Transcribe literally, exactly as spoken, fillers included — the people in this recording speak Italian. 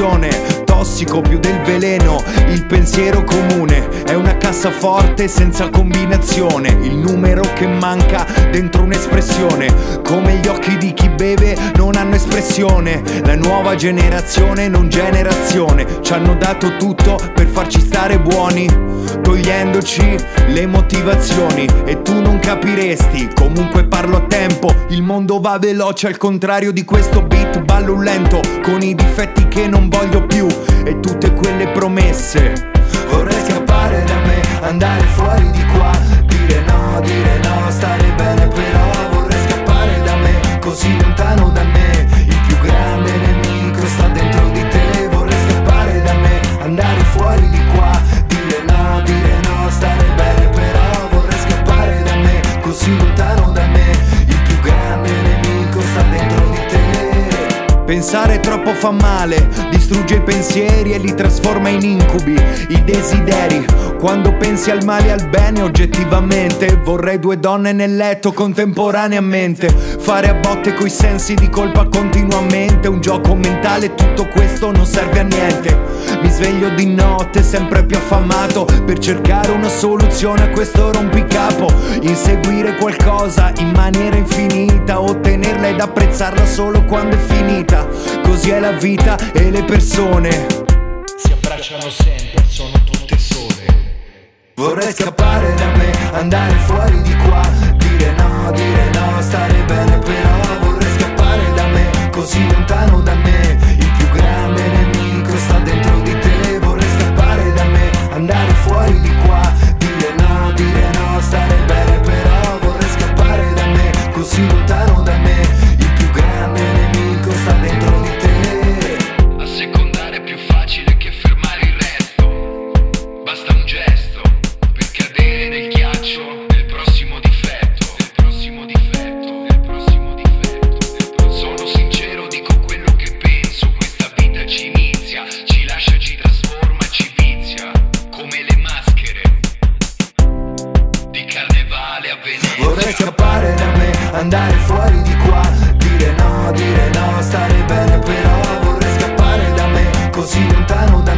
depressione, tossico più del veleno. Il pensiero comune è una cassaforte senza combinazione, il numero che manca dentro un'espressione, come gli occhi di chi beve non hanno espressione. La nuova generazione non generazione, ci hanno dato tutto per farci stare buoni, togliendoci le motivazioni, e tu non capiresti, comunque parlo a tempo. Il mondo va veloce al contrario di questo beat, ballo lento con i difetti che non voglio più e tutte quelle promesse. Vorrei scappare da me, andare fuori di qua, dire no, dire no, stare bene però. Vorrei scappare da me, così lontano da me, il più grande nemico sta dentro di te. Vorrei scappare da me, andare fuori di qua, dire no, dire no, stare bene però. Vorrei scappare da me, così lontano da me, il più grande nemico sta dentro di te. Pensare troppo fa male, distrugge i pensieri e li trasforma in incubi, i desideri. Quando pensi al male e al bene oggettivamente, vorrei due donne nel letto contemporaneamente, fare a botte coi sensi di colpa continuamente, un gioco mentale, tutto questo non serve a niente. Mi sveglio di notte sempre più affamato per cercare una soluzione a questo rompicapo, inseguire qualcosa in maniera infinita, ottenerla ed apprezzarla solo quando è finita. Così è la vita e le persone si abbracciano sempre, sono tutte sole. Vorrei scappare da me, andare fuori di qua, dire no, dire no, stare bene però. Vorrei scappare da me, così lontano da me, il più grande nemico sta dentro di te. Vorrei scappare da me, andare fuori di qua, dire no, dire no, stare bene però. Vorrei scappare da me, così lontano da me, il più grande nemico sta dentro di te. Assecondare è più facile che fermare il resto, basta un gesto per cadere nel ghiaccio del prossimo difetto, del prossimo difetto, del prossimo difetto. Sono sincero, dico quello che penso, questa vita ci inizia, ci lascia, ci trasforma, ci vizia, come le maschere di carnevale a Venezia. Vorrei scappare da me, andare fuori di qua, dire no, dire no, stare bene però. Vorrei scappare da me, così lontano da